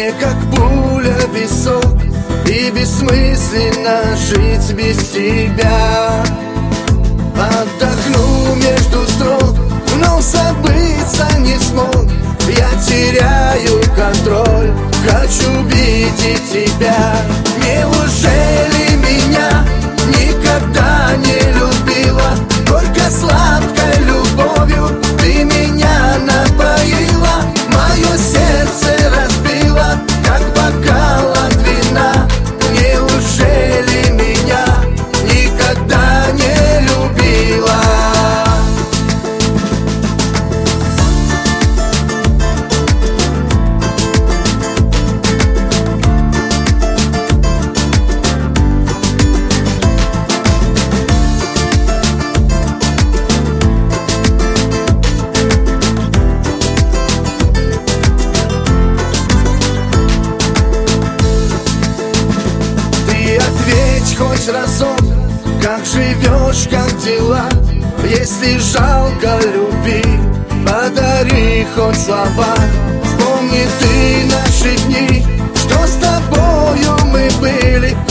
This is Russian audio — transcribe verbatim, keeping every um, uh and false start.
мне как пуля в висок, и бессмысленно жить без тебя. Отдохну между строк, но забыться не смог. Я теряю контроль, хочу видеть тебя. Неужели меня никогда не любила? Только сладкой любовью ты меня напоила, мое сердце разбила, как бокал от вина. Неужели меня никогда не любила? Хоть разок, как живешь, как дела? Если жалко любви, подари хоть слова. Вспомни ты наши дни, что с тобою мы были.